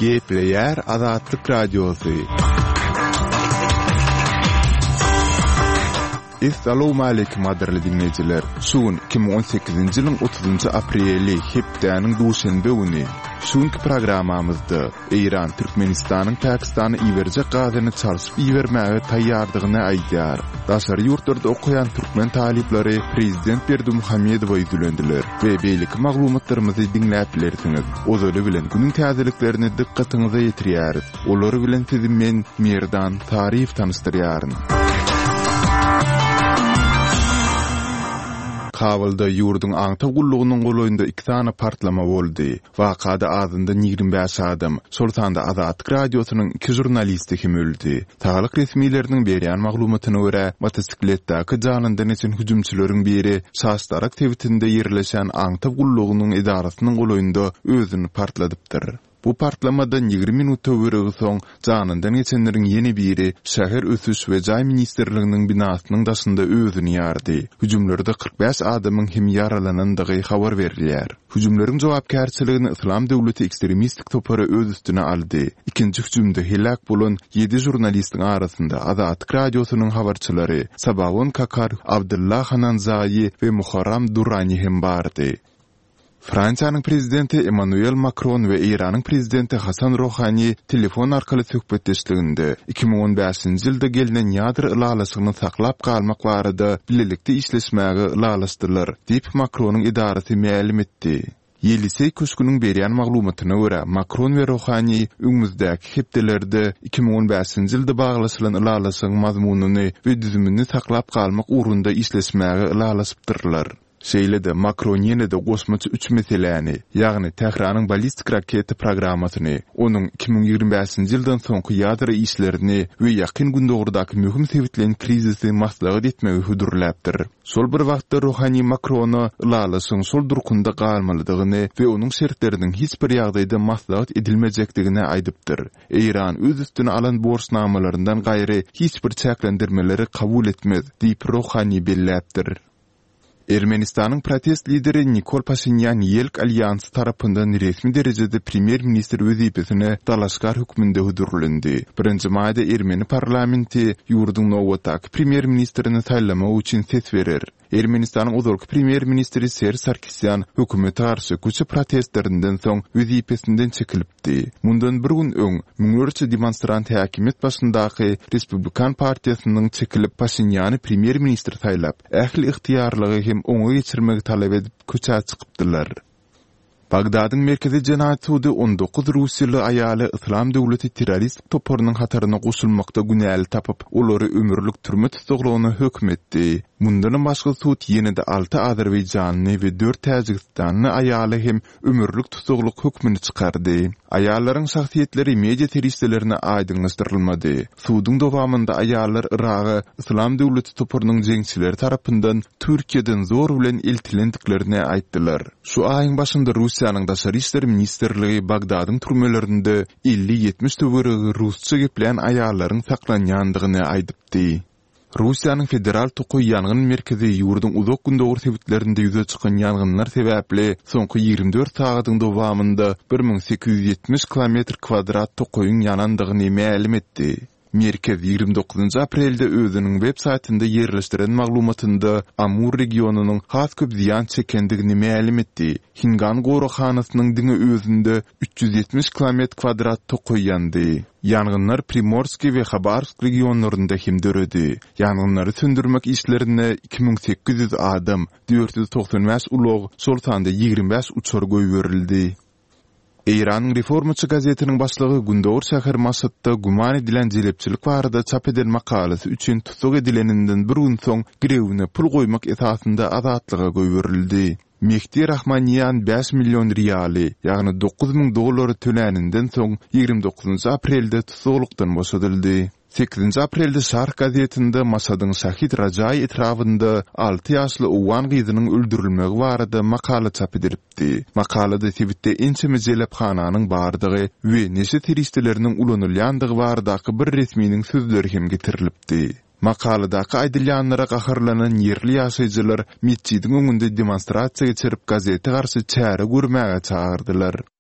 Gepleyer Azatlyk Radiosu. Assalamu alaykum aderli dinleyijiler. Şuň 2018-nji ýylyň 30-njy apreli hepdeniň duşanbe güni şuňky programmamyzda Iran Türkmenistanyň Pakistany iwerje gazyny çarşyp iwermäge taýýardygyny aýdýar. Daşary ýurtlarda okuyan türkmen talipleri Prezident Berdimuhammedowy ýüzlendiler we beýleki maglumatlarymyzy dinläp bilersiňiz. Ozary bilen günüň täzeliklerini dikkatiňize ýetirýäris. Olary bilen sizi men Merdan Tarif tanystyrýaryn. Kabulda ýurdun aňta gullugynyň golaýynda 2 tane partlama boldy. Wakada azynda 25 adam, Sultanda Azatlyk Radiosynyň 2 jurnalisti hem öldü. Taýlyk resmiýetleriniň berýän maglumatyna görä, motosikletdäki janyndan eçen hüjümçileriň biri Şaşdarak tewitinde ýerleşen aňta gullugynyň idarasynyň golaýynda özüni partladypdyr. Bu partlamada 20 minut öwrügi soň janyndan geçenleriň ýeni biri şäher ösüş we jaý ministrliginiň binasynyň daşynda özüni ýardy. Hüjümlerde 45 adamyň hem ýaralanandygy habar berilýär. Hüjümleriň jogapkärçiligini Islam döwleti ekstremistik topary öz üstüne aldy. Ikinji hüjümde helak bolan 7 jurnalistiň arasynda Azatlyk Radiosynyň habarçylary Sabawon Kakar, Abdullah Hananzayi we Muharram Durrani hem bardy. Fransiýanyň prezidenti Emmanuel Macron we Iranyň prezidenti Hasan Rouhani telefon arkaly söhbetleşdiginde 2015-nji ýylda gelinen ýadyr ylalasyny saklap galmak barada birlikde işleşmäge ılalaşdylar, diýip Macronyň idarasy ma'lum etdi. Yelisey köşküniň berýän maglumatyna görä, Macron we Rouhani öňümüzdäki hepdelerde 2015-nji ýylda baglaşylan ylalasyň mazmunyny we düzümini saklap galmak urunda işleşmäge ylalaşypdyrlar. Şeýle-de Macron ýene de gosmaçy 3 meseleni, ýagny Tehranyň ballistik raketa programmasyny, onuň 2025-nji ýyldan soňky ýadyr işlerini we ýakyn gündogurdaky möhüm sebitlerin krizisi maslahat etmegi hudurläpdir. Şol bir wagtda Rouhani Macrony ylalasyň şol durkunda galmalydygyny we onuň şertleriniň hiç bir ýagdaýda maslahat edilmejekdigini aýdypdyr. Iran öz üstüne alan borçnamalarinden gaýry hiç bir çäklendirmeleri kabul etmez, diýip Rouhani belläpdir. Ermenistanyň protest lideri Nikol Pashinyan Yelk Alliansı tarapyndan resmi derejede premier minister wezipesine dalaşgar hükmünde hudurlandy. 1-nji maýda Ermeni parlamenti ýurduň nowatak premier ministerini saýlamak üçin ses berer. Ermenistanyň uzarky premier ministeri Ser Sarkisyan hökümete garşy köçe protestlerinden soň wezipesinden çekilipdi. Mundan bir gün öň müňörçe demonstrant häkimet başyndaky Respublikan partiýasynyň çekilip Pashinyany premier minister saýlap, ähli ihtiýarlygy hem oňa geçirmegi talap edip köçe çykypdylar. Bagdadyň merkezi jenaýat sudy 19 Russiýaly aýaly Islam döwleti terrorist toparynyň hataryna goşulmakda günäli tapyp, olary ömürlük türme tutuglygyna hökm etdi. Mundan başga sud ýene-de 6 Azerbaýjanly we 4 Täjikistanyň aýaly hem ömürlük tutugluk hökmüni çykardy. Aýallaryň şahsiýetleri media teristlerine aýdynlaşdyrylmady. Sudyň dowamynda aýallar Iragy Islam döwleti toparynyň jeňçileri tarapyndan Türkiýeden zor bilen eltilendiklerini aýtdylar. Şu aýyň başynda Russiýanyň daşary işler ministrligi Bagdadyň türmelerinde 50-70 töweregi rusça geplen aýallaryň saklanýandygyny aýdypdy. Russiýanyň federal tokuy ýangyn merkezi ýurdun uzak gündogur sebitlerinde ýüze çykan ýangynlar sebäpli soňky 24 sagatyň dowamynda 1870 km² tokuýyň ýanandygyny ma'lum etdi. Merkez 29 aprelde özünün web saytynda ýerleşdiren maglumatynda Amur regionunyň has köp ziýan çekendigini ma'lum etdi. Hingan gorahanasynyň diňe özünde 370 km² tokuý ýandy. Yangınlar Primorski we Khabarsk regionlarynda hem döredi. Yangınları söndürmek işlerine 2800 adam, 495 ulog, Sultanda 25 uçar göýberildi. Iran Reformaçy gazetiniň başlygy Gündogur şäher Maşatda guman edilen jelepçilik barada çap eden makalasy üçin tutuk edileninden bir gün soň girewine pul goýmak esasynda azatlyga göýberildi. Mehdi Rahmanyan 5 milyon riýaly, ýagny $9.000 töleninden soň 29 aprelde tutuklukdan boşadyldy. 8 aprelde Şark gazetinde Masadyň Şahid Rajay etrafynda 6 ýaşly owan gyzynyň öldürilmegi barada makala çap edilipdi. Makalada Tibetde ençe jelephananyň bardygy we neşe teristleriniň ulanylýandygy baradaky bir resmiýiniň sözleri hem getirilipdi. Makaladaky aýdylýanlara gaharlanan yerli ýaşaýjylar mescidiň öňünde demonstrasiýa geçirip gazete garşy çäre görmäge çağırdylar.